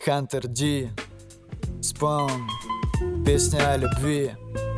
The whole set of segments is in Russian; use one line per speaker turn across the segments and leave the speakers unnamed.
Хантер Ди, Spawn, песня о любви.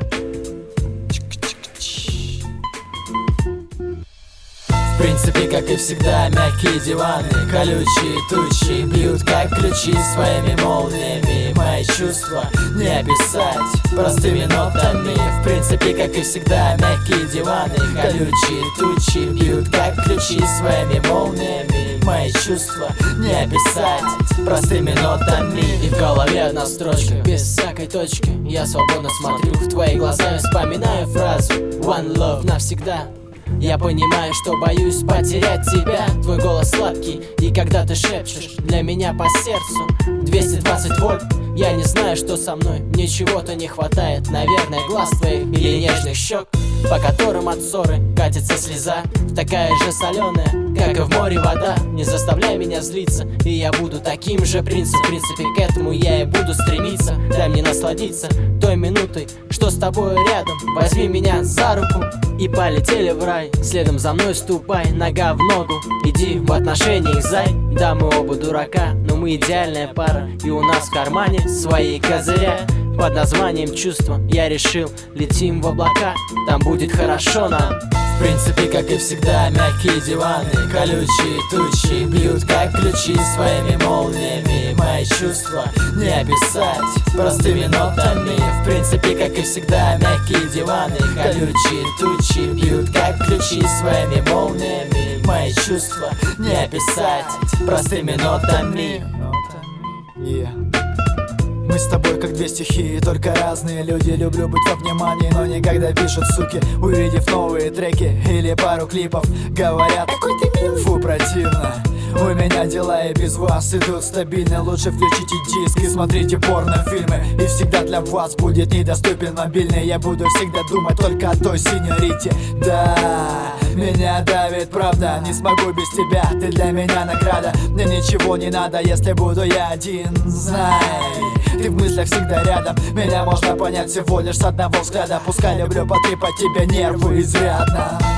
В принципе, как и всегда, мягкие диваны, колючие тучи бьют как ключи своими молниями. Мои чувства не описать простыми нотами. В принципе, как и всегда, мягкие диваны, колючие тучи бьют как ключи своими молниями. Мои чувства не описать простыми нотами. И в голове одна строчка, без всякой точки. Я свободно смотрю в твои глаза и вспоминаю фразу One love навсегда. Я понимаю, что боюсь потерять тебя. Твой голос сладкий, и когда ты шепчешь для меня по сердцу 220 вольт. Я не знаю, что со мной, мне чего-то не хватает. Наверное, глаз твоих или нежных щек, по которым от ссоры катится слеза, такая же соленая, как и в море вода. Не заставляй меня злиться, и я буду таким же принцем. В принципе, к этому я и буду стремиться. Дай мне насладиться той минутой, что с тобой рядом. Возьми меня за руку и полетели в рай. Следом за мной ступай, нога в ногу. Иди в отношениях, зай. Да, мы оба дурака, но мы идеальная пара. И у нас в кармане свои козыря. Под названием чувства я решил, летим в облака, там будет хорошо нам. В принципе, как и всегда, мягкие диваны, колючие тучи бьют как ключи своими молниями. Мои чувства не описать простыми нотами. В принципе, как и всегда, мягкие диваны, колючие тучи бьют как ключи своими молниями. Мои чувства не описать простыми нотами. Мы с тобой как две стихии, только разные люди. Люблю быть во внимании, но никогда пишут суки, увидев новые треки или пару клипов. Говорят, какой ты милый. Фу, противно. У меня дела и без вас идут стабильно. Лучше включите диск и смотрите порнофильмы. И всегда для вас будет недоступен мобильный. Я буду всегда думать только о той синьорите. Да, меня давит правда, не смогу без тебя. Ты для меня награда. Мне ничего не надо, если буду я один. Знай, ты в мыслях всегда рядом. Меня можно понять всего лишь с одного взгляда. Пускай люблю потрепать тебе нервы изрядно.